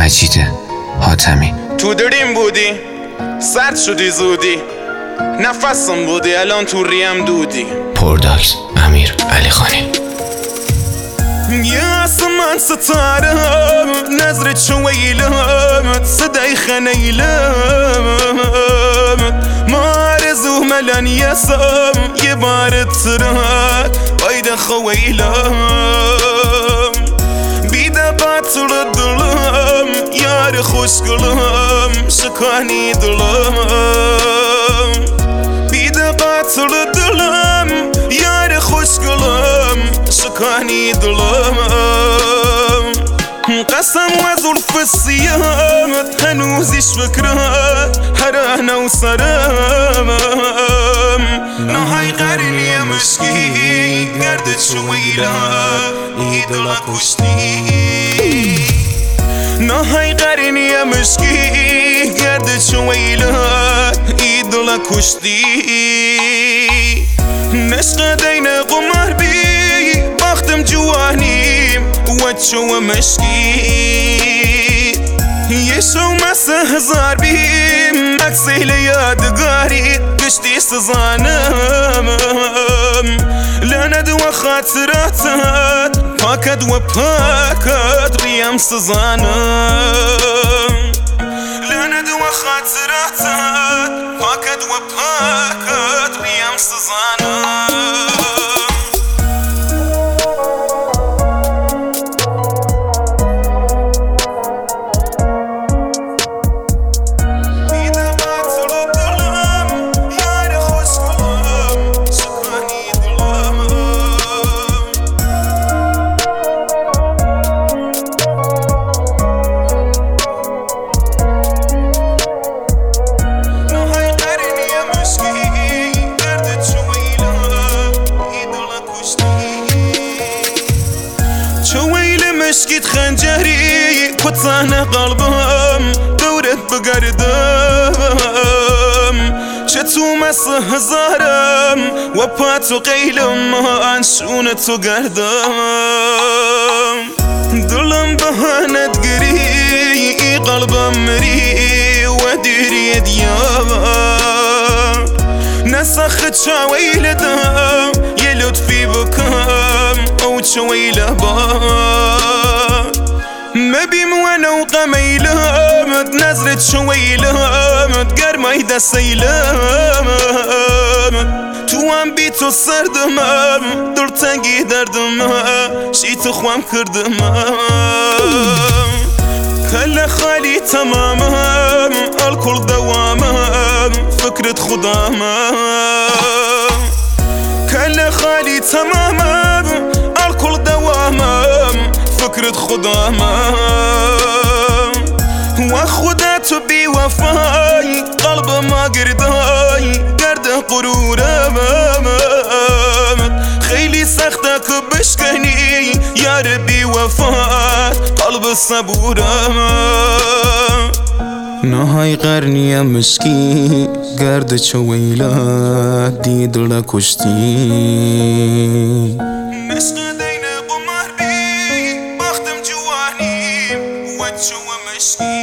مجید حاتمی. تو دریم بودی، سرد شدی زودی، نفسم بودی الان تو ریم دودی. پرداکس امیر علی خانی. يا سمان ستارم نظرة شويلمت صداي خنيلمت مارزو ملان يسم يبارد سرات ويدا خويلم بيدا قاتل الظلم يار خوش قلم شكاني ظلم بيدا قاتل الظلم يار خوش قلم شكاني ظلم قسم وزلف الصيام هنوزش فكرة هرانا وصرام نهاي قرن يا مشكي قردت شويلة يدلا كشتي نهاي قرن يا مشكي قردت شويلة يدلا كشتي نشقى دينا قمر بي باختم جوانيم وجو مشكي يشو مسا هزار بيم أكسي ليادقاري قشتي سزانم لند وخاطراتات باكد وباكد ريم سزانم لند وخاطراتات باكد وباكد ريم سزانم مشكت خنجري كتانة قلبم دورت بقردم شتو مسه هزارم وباتو قيلم انشونتو قردم دلم بهانت قري قلبم مري وديري ديام نسخت شاويل دم يلطفي بكم او شويله بام مبيم وانا وقميلمت نزرة شويلمت قرمي دا سيلمت توام بيتو سردمم درتنگي دردمم شيتو خوام كردمم كل خالي تمامم الكل دوامم فكرة خدامم كل خالي تمامم الكل دوامم فكرة خدامم وخدات بوفاي قلب ما قرداي قرد قرورم خيلي سختك بشكني يا ربي وفات قلب الصبورم نهاي قرني يا مشكي قرد شويلة دي دل كشتي مشكي دينا قمر بي باختم جواني وجو مشكي